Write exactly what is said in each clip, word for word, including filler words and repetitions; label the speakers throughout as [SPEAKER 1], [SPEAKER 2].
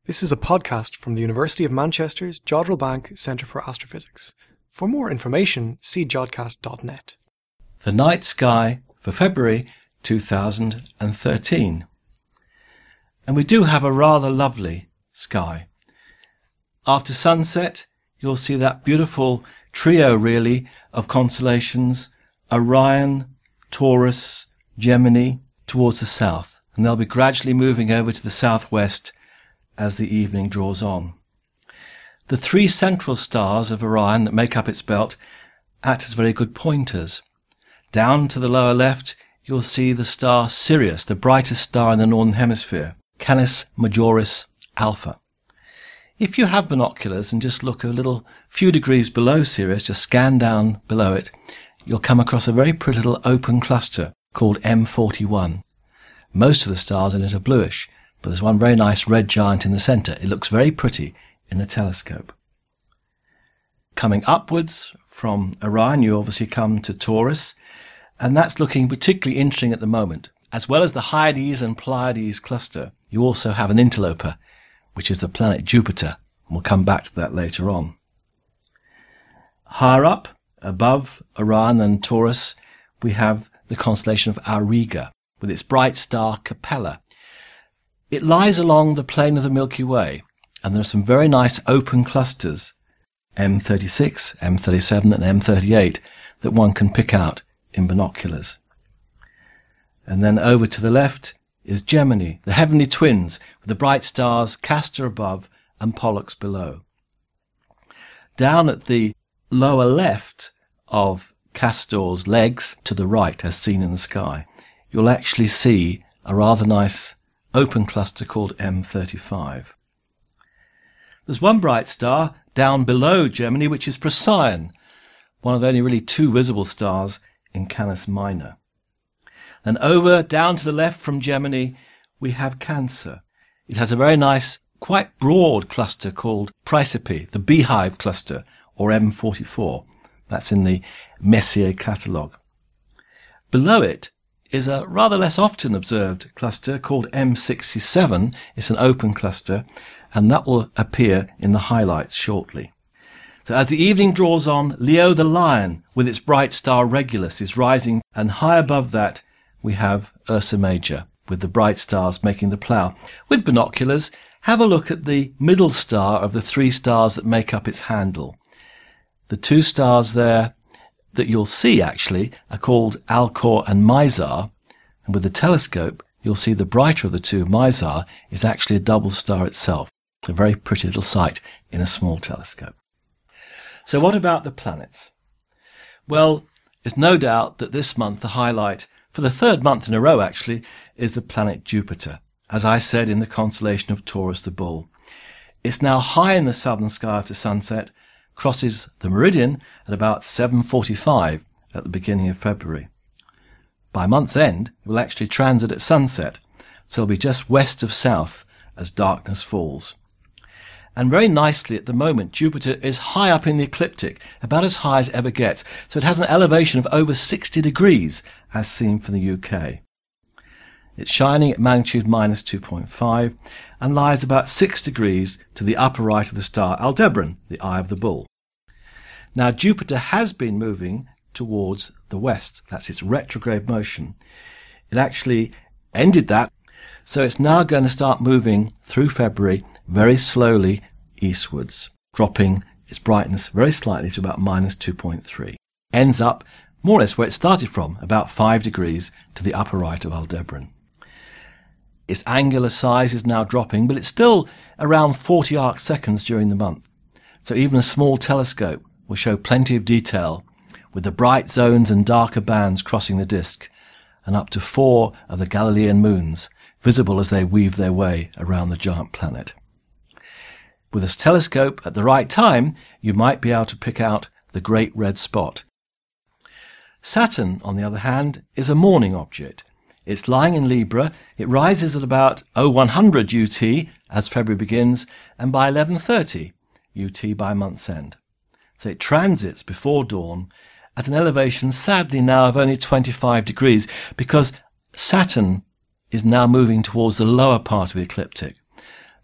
[SPEAKER 1] This is a podcast from the University of Manchester's Jodrell Bank Centre for Astrophysics. For more information, see jodcast dot net.
[SPEAKER 2] The night sky for February two thousand thirteen. And we do have a rather lovely sky. After sunset, you'll see that beautiful trio, really, of constellations: Orion, Taurus, Gemini, towards the south. And they'll be gradually moving over to the southwest as the evening draws on. The three central stars of Orion that make up its belt act as very good pointers. Down to the lower left, you'll see the star Sirius, the brightest star in the northern hemisphere, Canis Majoris Alpha. If you have binoculars and just look a little few degrees below Sirius, just scan down below it, you'll come across a very pretty little open cluster called M forty-one. Most of the stars in it are bluish, but there's one very nice red giant in the centre. It looks very pretty in the telescope. Coming upwards from Orion, you obviously come to Taurus, and that's looking particularly interesting at the moment. As well as the Hyades and Pleiades cluster, you also have an interloper, which is the planet Jupiter. We'll come back to that later on. Higher up, above Orion and Taurus, we have the constellation of Auriga, with its bright star Capella. It lies along the plane of the Milky Way, and there are some very nice open clusters, M thirty-six, M thirty-seven and M thirty-eight, that one can pick out in binoculars. And then over to the left is Gemini, the heavenly twins, with the bright stars Castor above and Pollux below. Down at the lower left of Castor's legs, to the right, as seen in the sky, you'll actually see a rather nice open cluster called M thirty-five. There's one bright star down below Gemini, which is Procyon, one of only really two visible stars in Canis Minor. And over, down to the left from Gemini, we have Cancer. It has a very nice, quite broad cluster called Praesepe, the beehive cluster, or M forty-four. That's in the Messier catalogue. Below it is a rather less often observed cluster called M sixty-seven. It's an open cluster, and that will appear in the highlights shortly. So as the evening draws on, Leo the Lion, with its bright star Regulus, is rising, and high above that we have Ursa Major, with the bright stars making the plough. With binoculars, have a look at the middle star of the three stars that make up its handle. The two stars there that you'll see actually are called Alcor and Mizar, and with the telescope you'll see the brighter of the two, Mizar, is actually a double star itself. It's a very pretty little sight in a small telescope. So what about the planets? Well, there's no doubt that this month the highlight, for the third month in a row actually, is the planet Jupiter, as I said, in the constellation of Taurus the Bull. It's now high in the southern sky after sunset, crosses the meridian at about seven forty-five at the beginning of February. By month's end, it will actually transit at sunset, so it'll be just west of south as darkness falls. And very nicely at the moment, Jupiter is high up in the ecliptic, about as high as it ever gets, so it has an elevation of over sixty degrees, as seen from the U K. It's shining at magnitude minus two point five and lies about six degrees to the upper right of the star Aldebaran, the eye of the bull. Now Jupiter has been moving towards the west. That's its retrograde motion. It actually ended that, so it's now going to start moving through February very slowly eastwards, dropping its brightness very slightly to about minus two point three. Ends up more or less where it started from, about five degrees to the upper right of Aldebaran. Its angular size is now dropping, but it's still around forty arc seconds during the month. So even a small telescope will show plenty of detail, with the bright zones and darker bands crossing the disk, and up to four of the Galilean moons visible as they weave their way around the giant planet. With a telescope at the right time, you might be able to pick out the Great Red Spot. Saturn, on the other hand, is a morning object. It's lying in Libra. It rises at about oh one hundred U T as February begins, and by eleven thirty U T by month's end. So it transits before dawn at an elevation, sadly now, of only twenty-five degrees, because Saturn is now moving towards the lower part of the ecliptic.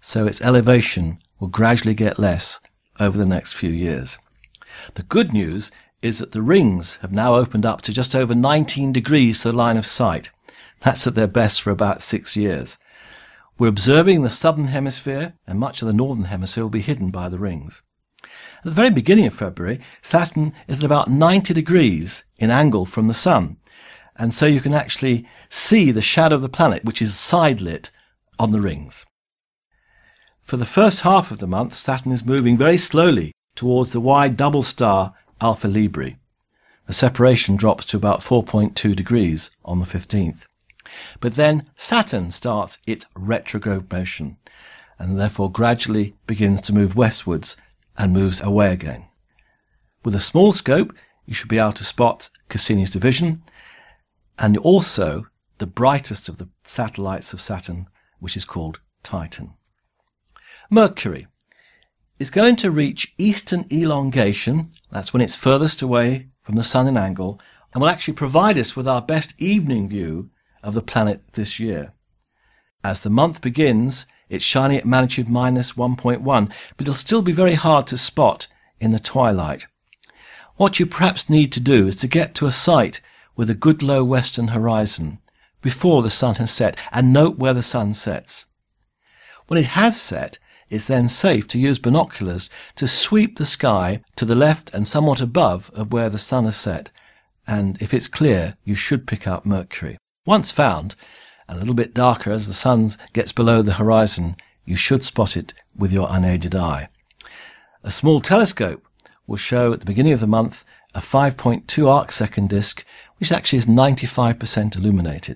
[SPEAKER 2] so its elevation will gradually get less over the next few years. The good news is that the rings have now opened up to just over nineteen degrees to the line of sight. That's at their best for about six years. We're observing the southern hemisphere, and much of the northern hemisphere will be hidden by the rings. At the very beginning of February, Saturn is at about ninety degrees in angle from the Sun, and so you can actually see the shadow of the planet, which is side-lit on the rings. For the first half of the month, Saturn is moving very slowly towards the wide double star Alpha Librae. The separation drops to about four point two degrees on the fifteenth. But then Saturn starts its retrograde motion, and therefore gradually begins to move westwards and moves away again. With a small scope, you should be able to spot Cassini's division, and also the brightest of the satellites of Saturn, which is called Titan. Mercury is going to reach eastern elongation, that's when it's furthest away from the Sun in angle, and will actually provide us with our best evening view of the planet this year. As the month begins, it's shining at magnitude minus one point one, but it'll still be very hard to spot in the twilight. What you perhaps need to do is to get to a site with a good low western horizon before the sun has set, and note where the sun sets. When it has set, it's then safe to use binoculars to sweep the sky to the left and somewhat above of where the sun has set, and if it's clear, you should pick up Mercury. Once found, and a little bit darker as the sun gets below the horizon, you should spot it with your unaided eye. A small telescope will show at the beginning of the month a five point two arc-second disk, which actually is ninety-five percent illuminated.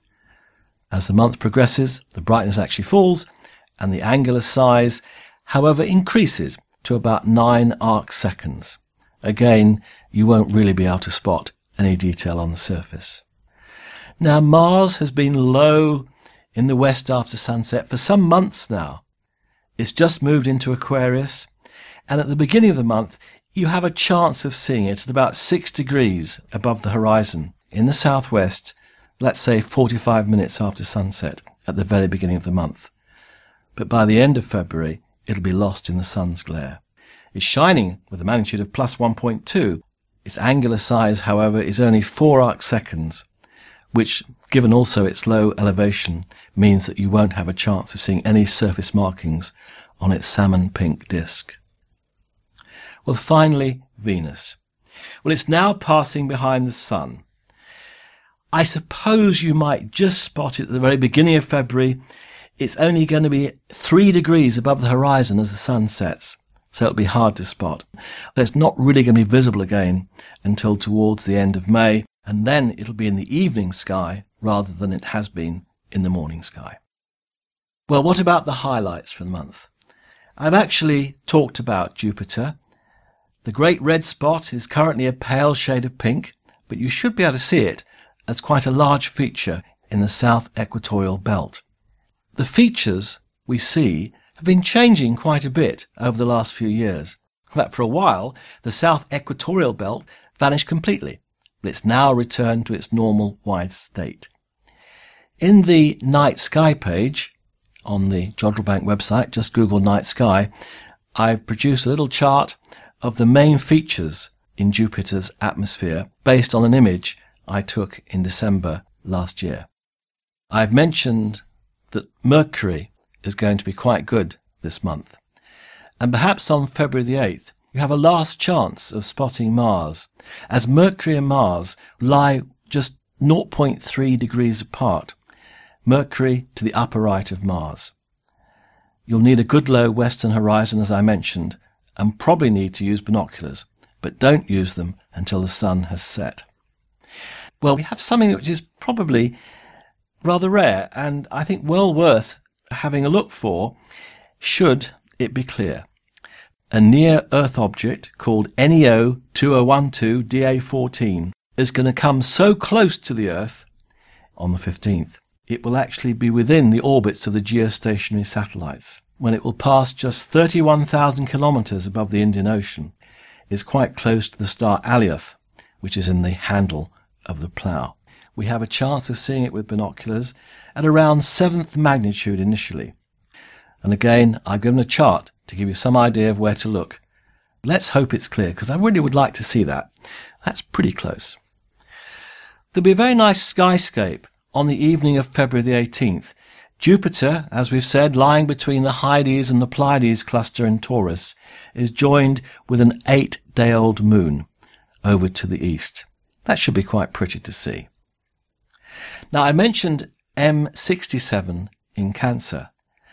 [SPEAKER 2] As the month progresses, the brightness actually falls, and the angular size, however, increases to about nine arc-seconds. Again, you won't really be able to spot any detail on the surface. Now, Mars has been low in the west after sunset for some months now. It's just moved into Aquarius, and at the beginning of the month, you have a chance of seeing it at about six degrees above the horizon in the southwest, let's say forty-five minutes after sunset at the very beginning of the month. But by the end of February, it'll be lost in the sun's glare. It's shining with a magnitude of plus one point two. Its angular size, however, is only four arc-seconds, which, given also its low elevation, means that you won't have a chance of seeing any surface markings on its salmon pink disk. Well, finally, Venus. Well, it's now passing behind the Sun. I suppose you might just spot it at the very beginning of February. It's only going to be three degrees above the horizon as the sun sets, so it'll be hard to spot. It's not really going to be visible again until towards the end of May, and then it'll be in the evening sky rather than it has been in the morning sky. Well, what about the highlights for the month? I've actually talked about Jupiter. The great red spot is currently a pale shade of pink, but you should be able to see it as quite a large feature in the south equatorial belt. The features we see have been changing quite a bit over the last few years. In fact, for a while, the south equatorial belt vanished completely, but it's now returned to its normal wide state. In the night sky page on the Jodrell Bank website, just Google night sky, I've produced a little chart of the main features in Jupiter's atmosphere based on an image I took in December last year. I've mentioned that Mercury is going to be quite good this month, and perhaps on February the eighth you have a last chance of spotting Mars, as Mercury and Mars lie just zero point three degrees apart, Mercury to the upper right of Mars. You'll need a good low western horizon, as I mentioned, and probably need to use binoculars, but don't use them until the sun has set. Well, we have something which is probably rather rare, and I think well worth having a look for, should it be clear. A near-Earth object called N E O two oh one two D A fourteen is going to come so close to the Earth on the fifteenth, it will actually be within the orbits of the geostationary satellites, when it will pass just thirty-one thousand kilometres above the Indian Ocean. It's quite close to the star Alioth, which is in the handle of the plough. We have a chance of seeing it with binoculars at around seventh magnitude initially. And again, I've given a chart to give you some idea of where to look. Let's hope it's clear, because I really would like to see that. That's pretty close. There'll be a very nice skyscape on the evening of February the eighteenth. Jupiter, as we've said, lying between the Hyades and the Pleiades cluster in Taurus, is joined with an eight-day-old moon over to the east. That should be quite pretty to see. Now, I mentioned M sixty-seven in Cancer.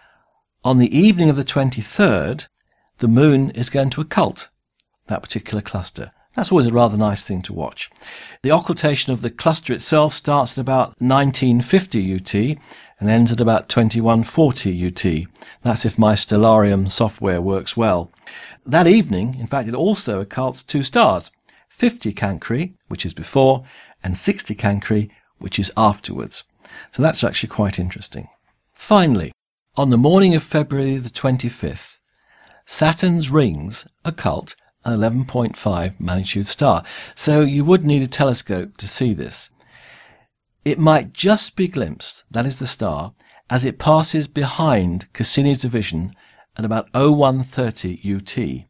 [SPEAKER 2] On the evening of the twenty-third, the moon is going to occult that particular cluster. That's always a rather nice thing to watch. The occultation of the cluster itself starts at about nineteen fifty U T and ends at about twenty-one forty U T. That's if my Stellarium software works well. That evening, in fact, it also occults two stars, fifty Cancri, which is before, and sixty Cancri, which is afterwards. So that's actually quite interesting. Finally, on the morning of February the twenty-fifth, Saturn's rings occult an eleven point five magnitude star. So you would need a telescope to see this. It might just be glimpsed, that is the star, as it passes behind Cassini's division at about oh one thirty U T.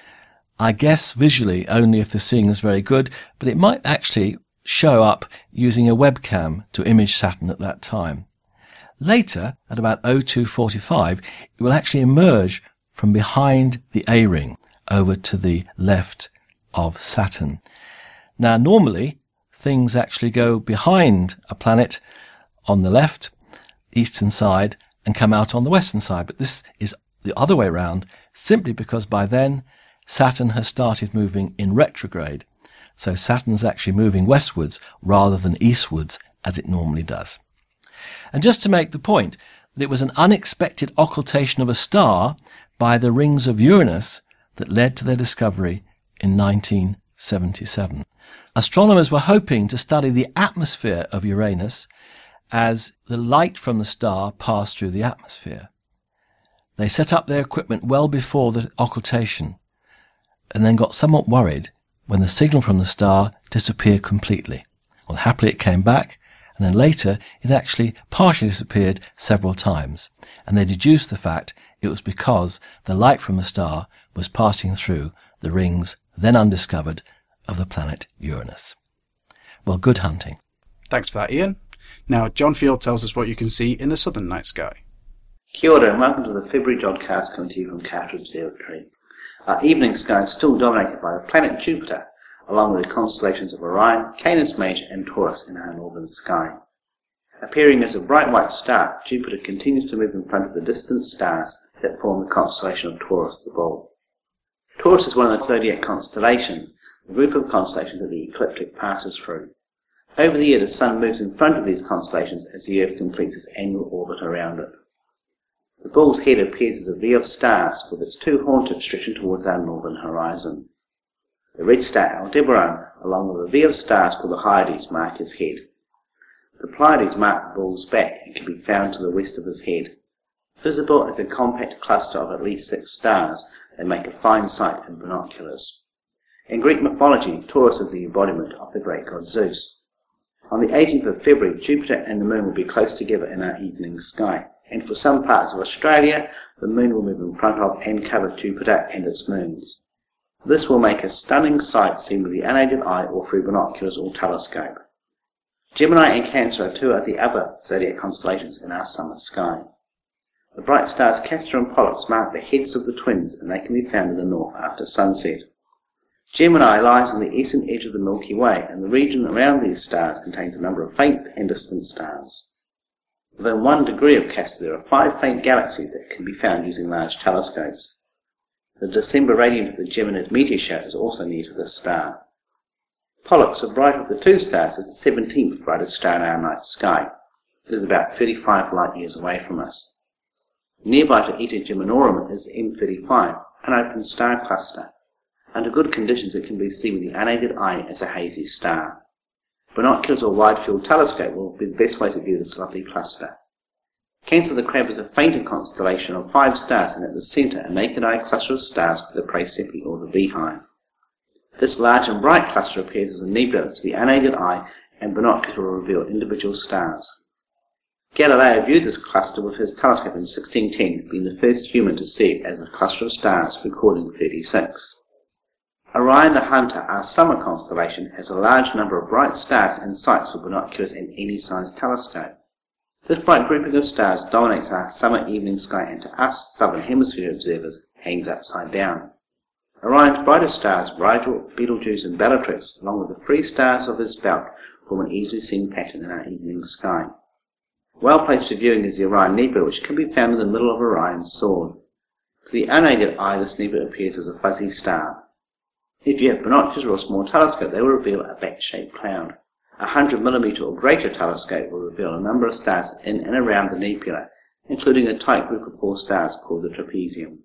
[SPEAKER 2] I guess visually only if the seeing is very good, but it might actually show up using a webcam to image Saturn at that time. Later, at about oh two forty-five, it will actually emerge from behind the A-ring over to the left of Saturn. Now, normally, things actually go behind a planet on the left, eastern side, and come out on the western side. But this is the other way around, simply because by then, Saturn has started moving in retrograde. So Saturn's actually moving westwards rather than eastwards, as it normally does. And just to make the point that it was an unexpected occultation of a star by the rings of Uranus that led to their discovery in nineteen seventy-seven. Astronomers were hoping to study the atmosphere of Uranus as the light from the star passed through the atmosphere. They set up their equipment well before the occultation and then got somewhat worried when the signal from the star disappeared completely. Well, happily it came back, and then later it actually partially disappeared several times, and they deduced the fact it was because the light from the star was passing through the rings, then undiscovered, of the planet Uranus. Well, good hunting.
[SPEAKER 3] Thanks for that, Ian. Now, John Field tells us what you can see in the southern night sky.
[SPEAKER 4] Kia ora and welcome to the February Jodcast coming to you from Carter Observatory. Our evening sky is still dominated by the planet Jupiter, along with the constellations of Orion, Canis Major and Taurus in our northern sky. Appearing as a bright white star, Jupiter continues to move in front of the distant stars that form the constellation of Taurus the Bull. Taurus is one of the zodiac constellations, the group of constellations that the ecliptic passes through. Over the year, the Sun moves in front of these constellations as the Earth completes its annual orbit around it. The Bull's head appears as a V of stars with its two horn tips stretching towards our northern horizon. The red star Aldebaran, along with a V of stars called the Hyades, mark his head. The Pleiades mark the Bull's back and can be found to the west of his head. Visible as a compact cluster of at least six stars, they make a fine sight in binoculars. In Greek mythology, Taurus is the embodiment of the great god Zeus. On the eighteenth of February, Jupiter and the Moon will be close together in our evening sky, and for some parts of Australia, the Moon will move in front of and cover Jupiter and its moons. This will make a stunning sight seen with the unaided eye or through binoculars or telescope. Gemini and Cancer are two of the other zodiac constellations in our summer sky. The bright stars Castor and Pollux mark the heads of the twins, and they can be found in the north after sunset. Gemini lies on the eastern edge of the Milky Way, and the region around these stars contains a number of faint and distant stars. Within one degree of Castor there are five faint galaxies that can be found using large telescopes. The December radiant of the Geminid meteor shower is also near to this star. Pollux, the brighter of the two stars, is the seventeenth brightest star in our night sky. It is about thirty-five light years away from us. Nearby to Eta Geminorum is M thirty-five, an open star cluster. Under good conditions it can be seen with the unaided eye as a hazy star. Binoculars or wide-field telescope will be the best way to view this lovely cluster. Cancer the Crab is a fainter constellation of five stars, and at the centre a naked eye cluster of stars with the Praesepe or the beehive. This large and bright cluster appears as a nebula to the unaided eye, and binoculars will reveal individual stars. Galileo viewed this cluster with his telescope in sixteen ten, being the first human to see it as a cluster of stars, recording thirty-six. Orion the Hunter, our summer constellation, has a large number of bright stars and sights for binoculars and any sized telescope. This bright grouping of stars dominates our summer evening sky and to us southern hemisphere observers hangs upside down. Orion's brightest stars, Rigel, Betelgeuse and Bellatrix, along with the three stars of his belt, form an easily seen pattern in our evening sky. Well placed for viewing is the Orion Nebula, which can be found in the middle of Orion's sword. To the unaided eye, this nebula appears as a fuzzy star. If you have binoculars or a small telescope, they will reveal a bat-shaped cloud. A one hundred millimeter or greater telescope will reveal a number of stars in and around the nebula, including a tight group of four stars called the trapezium.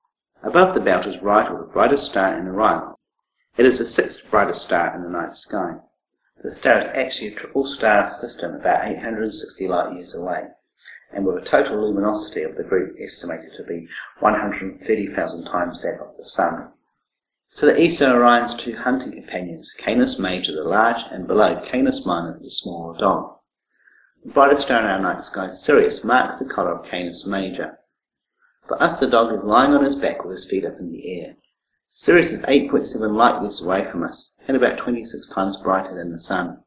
[SPEAKER 4] Above the belt is Rigel, the brightest star in Orion. It is the sixth brightest star in the night sky. The star is actually a triple star system about eight hundred sixty light years away, and with a total luminosity of the group estimated to be one hundred thirty thousand times that of the Sun. To the east are Orion's two hunting companions, Canis Major the large, and below Canis Minor the smaller dog. The brightest star in our night sky, Sirius, marks the colour of Canis Major. For us, the dog is lying on his back with his feet up in the air. Sirius is eight point seven light years away from us, and about twenty-six times brighter than the Sun.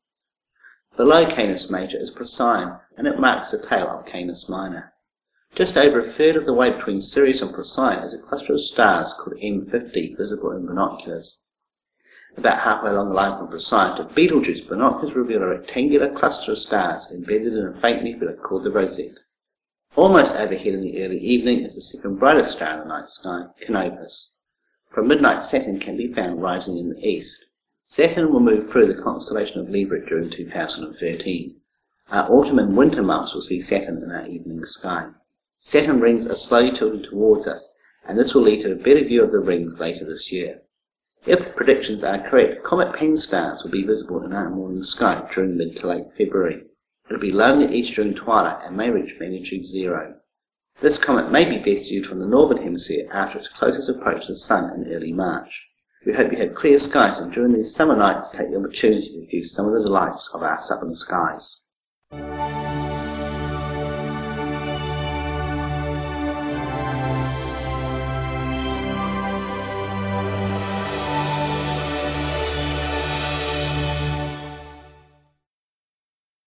[SPEAKER 4] Below Canis Major is Procyon, and it marks the tail of Canis Minor. Just over a third of the way between Sirius and Procyon is a cluster of stars called M fifty, visible in binoculars. About halfway along the line from Procyon to Betelgeuse, binoculars reveal a rectangular cluster of stars embedded in a faint nebula called the Rosette. Almost overhead in the early evening is the second brightest star in the night sky, Canopus. From midnight, Saturn can be found rising in the east. Saturn will move through the constellation of Libra during two thousand thirteen. Our autumn and winter months will see Saturn in our evening sky. Saturn rings are slowly tilting towards us, and this will lead to a better view of the rings later this year. If the predictions are correct, comet Pan-STARRS will be visible in our morning sky during mid to late February. It will be low in the east during twilight and may reach magnitude zero. This comet may be best viewed from the northern hemisphere after its closest approach to the Sun in early March. We hope you have clear skies and during these summer nights take the opportunity to view some of the delights of our southern skies.